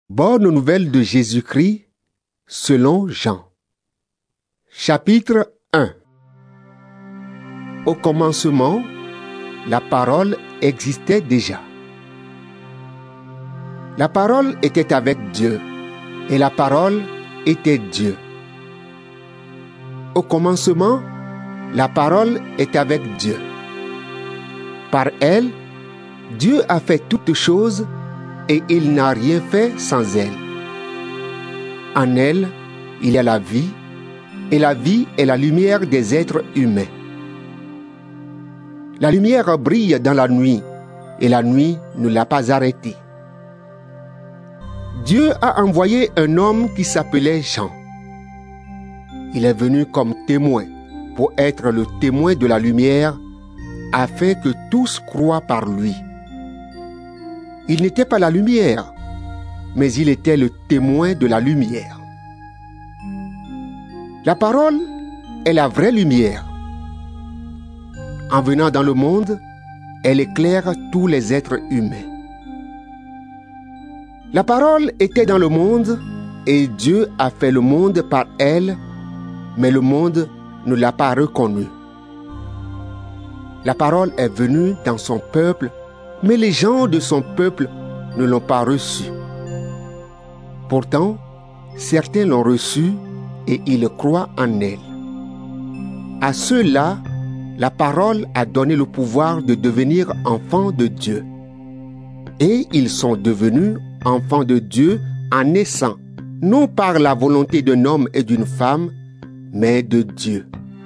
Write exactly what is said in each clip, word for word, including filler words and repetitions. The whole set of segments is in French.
Bonne nouvelle de Jésus-Christ selon Jean. Chapitre un. Au commencement, la parole existait déjà. La parole était avec Dieu, et la parole était Dieu. Au commencement, la parole est avec Dieu. Par elle, Dieu a fait toutes choses, et il n'a rien fait sans elle. En elle, il y a la vie, et la vie est la lumière des êtres humains. La lumière brille dans la nuit, et la nuit ne l'a pas arrêtée. Dieu a envoyé un homme qui s'appelait Jean. Il est venu comme témoin, pour être le témoin de la lumière, afin que tous croient par lui. Il n'était pas la lumière, mais il était le témoin de la lumière. La parole est la vraie lumière. En venant dans le monde, elle éclaire tous les êtres humains. La parole était dans le monde, et Dieu a fait le monde par elle, mais le monde ne l'a pas reconnue. La parole est venue dans son peuple, mais les gens de son peuple ne l'ont pas reçue. Pourtant, certains l'ont reçue et ils croient en elle. À ceux-là, la parole a donné le pouvoir de devenir enfants de Dieu. Et ils sont devenus enfants de Dieu en naissant, non par la volonté d'un homme et d'une femme, mais de Dieu.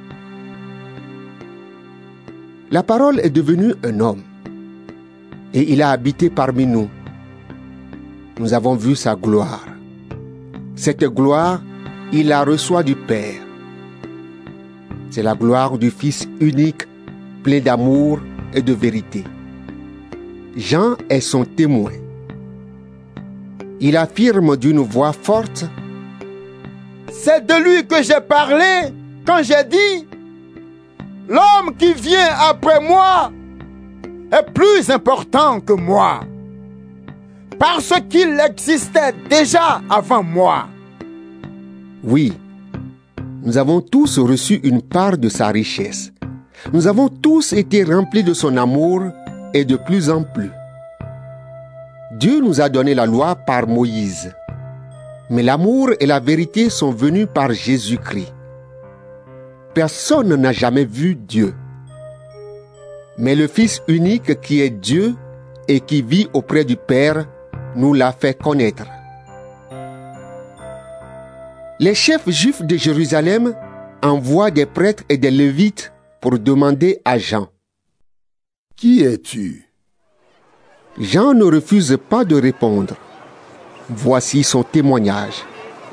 La parole est devenue un homme. Et il a habité parmi nous. Nous avons vu sa gloire. Cette gloire, il la reçoit du Père. C'est la gloire du Fils unique, plein d'amour et de vérité. Jean est son témoin. Il affirme d'une voix forte: c'est de lui que j'ai parlé quand j'ai dit: l'homme qui vient après moi est plus important que moi, parce qu'il existait déjà avant moi. Oui, nous avons tous reçu une part de sa richesse. Nous avons tous été remplis de son amour et de plus en plus. Dieu nous a donné la loi par Moïse, mais l'amour et la vérité sont venus par Jésus-Christ. Personne n'a jamais vu Dieu. Mais le Fils unique qui est Dieu et qui vit auprès du Père nous l'a fait connaître. Les chefs juifs de Jérusalem envoient des prêtres et des lévites pour demander à Jean: qui es-tu? Jean ne refuse pas de répondre. Voici son témoignage.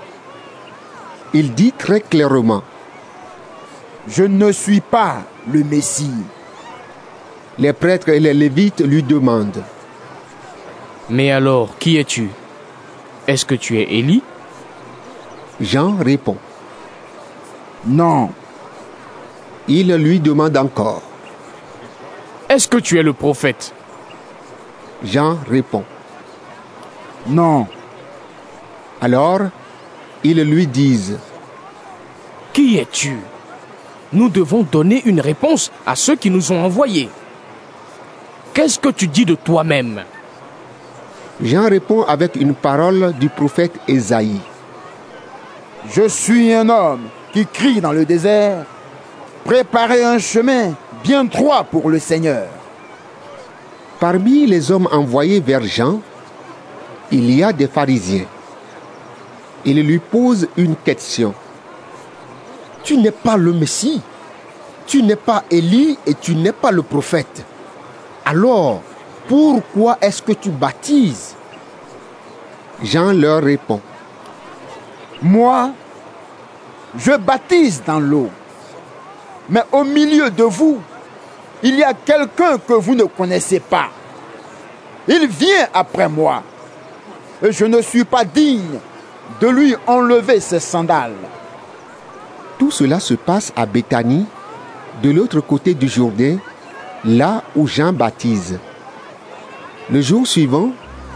Il dit très clairement: je ne suis pas le Messie. Les prêtres et les lévites lui demandent: mais alors, qui es-tu? Est-ce que tu es Élie? Jean répond: non. Il lui demande encore: est-ce que tu es le prophète? Jean répond: non. Alors, ils lui disent: qui es-tu? Nous devons donner une réponse à ceux qui nous ont envoyés. Qu'est-ce que tu dis de toi-même? Jean répond avec une parole du prophète Ésaïe: je suis un homme qui crie dans le désert: préparez un chemin bien droit pour le Seigneur. Parmi les hommes envoyés vers Jean, il y a des pharisiens. Ils lui posent une question: tu n'es pas le Messie, tu n'es pas Élie et tu n'es pas le prophète. Alors, pourquoi est-ce que tu baptises? Jean leur répond: moi, je baptise dans l'eau. Mais au milieu de vous, il y a quelqu'un que vous ne connaissez pas. Il vient après moi, et je ne suis pas digne de lui enlever ses sandales. Tout cela se passe à Béthanie, de l'autre côté du Jourdain, là où Jean baptise. Le jour suivant,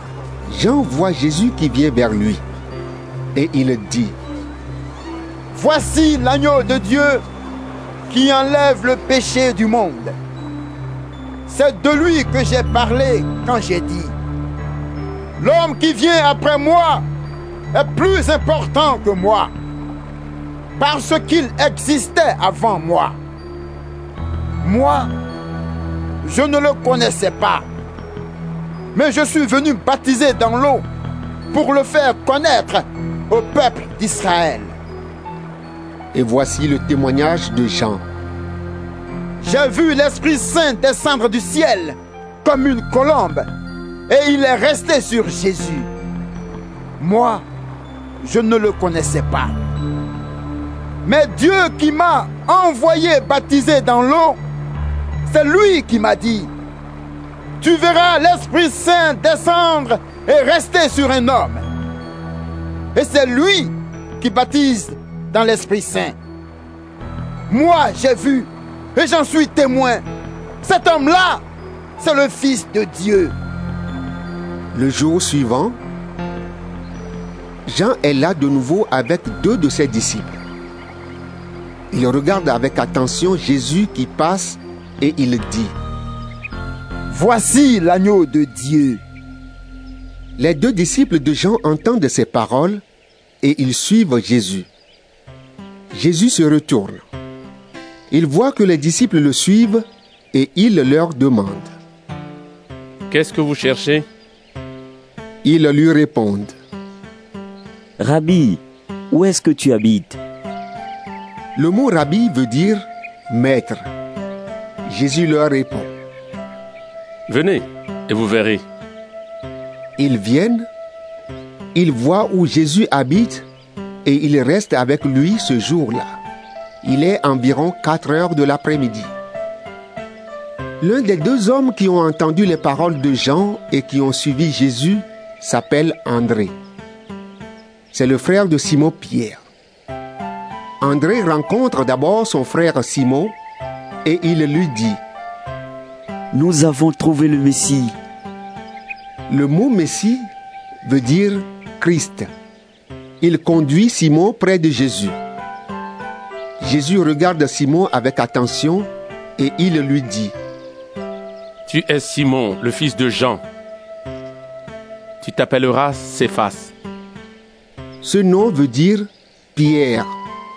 Jean voit Jésus qui vient vers lui et il dit: Voici l'agneau de Dieu qui enlève le péché du monde. C'est de lui que j'ai parlé quand j'ai dit: l'homme qui vient après moi est plus important que moi, parce qu'il existait avant moi. Moi, je ne le connaissais pas, mais je suis venu baptiser dans l'eau pour le faire connaître au peuple d'Israël. Et voici le témoignage de Jean. J'ai vu l'Esprit Saint descendre du ciel comme une colombe, et il est resté sur Jésus. Moi, je ne le connaissais pas. Mais Dieu qui m'a envoyé baptiser dans l'eau, c'est lui qui m'a dit: tu verras l'Esprit Saint descendre et rester sur un homme. Et c'est lui qui baptise dans l'Esprit Saint. Moi, j'ai vu et j'en suis témoin. Cet homme-là, c'est le Fils de Dieu. Le jour suivant, Jean est là de nouveau avec deux de ses disciples. Il regarde avec attention Jésus qui passe et il dit: Voici l'agneau de Dieu. Les deux disciples de Jean entendent ces paroles et ils suivent Jésus. Jésus se retourne. Il voit que les disciples le suivent et il leur demande: Qu'est-ce que vous cherchez? Ils lui répondent: Rabbi, où est-ce que tu habites? Le mot Rabbi veut dire maître. Jésus leur répond: Venez et vous verrez. Ils viennent, ils voient où Jésus habite et ils restent avec lui ce jour-là. Il est environ quatre heures de l'après-midi. L'un des deux hommes qui ont entendu les paroles de Jean et qui ont suivi Jésus s'appelle André. C'est le frère de Simon-Pierre. André rencontre d'abord son frère Simon et il lui dit: Nous avons trouvé le Messie. Le mot Messie veut dire Christ. Il conduit Simon près de Jésus. Jésus regarde Simon avec attention et il lui dit: Tu es Simon, le fils de Jean. Tu t'appelleras Céphas. Ce nom veut dire Pierre.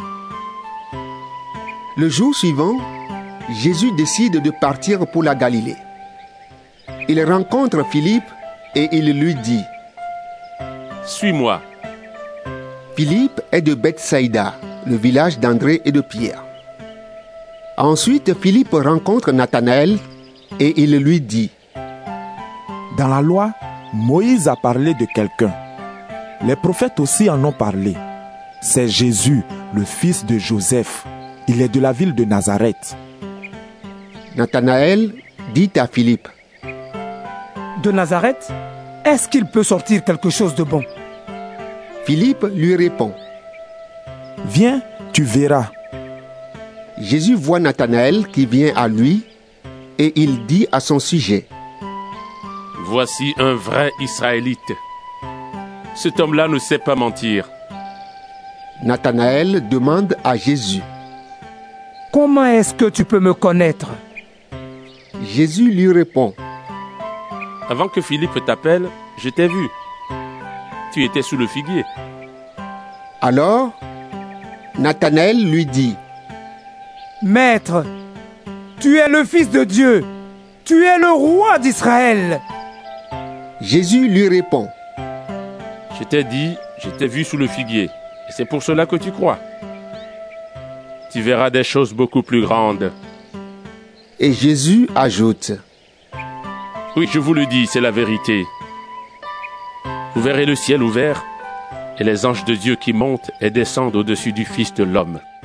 Le jour suivant, Jésus décide de partir pour la Galilée. Il rencontre Philippe et il lui dit: Suis-moi. Philippe est de Bethsaïda, le village d'André et de Pierre. Ensuite, Philippe rencontre Nathanaël et il lui dit: Dans la loi, Moïse a parlé de quelqu'un. Les prophètes aussi en ont parlé. C'est Jésus, le fils de Joseph. Il est de la ville de Nazareth. Nathanaël dit à Philippe: De Nazareth, est-ce qu'il peut sortir quelque chose de bon? Philippe lui répond: Viens, tu verras. Jésus voit Nathanaël qui vient à lui et il dit à son sujet: Voici un vrai Israélite. Cet homme-là ne sait pas mentir. Nathanaël demande à Jésus: Comment est-ce que tu peux me connaître? Jésus lui répond: Avant que Philippe t'appelle, je t'ai vu. Tu étais sous le figuier. Alors, Nathanaël lui dit: Maître, tu es le Fils de Dieu. Tu es le roi d'Israël. Jésus lui répond: Je t'ai dit, je t'ai vu sous le figuier. Et c'est pour cela que tu crois. Tu verras des choses beaucoup plus grandes. Et Jésus ajoute: Oui, je vous le dis, c'est la vérité. Vous verrez le ciel ouvert et les anges de Dieu qui montent et descendent au-dessus du Fils de l'homme.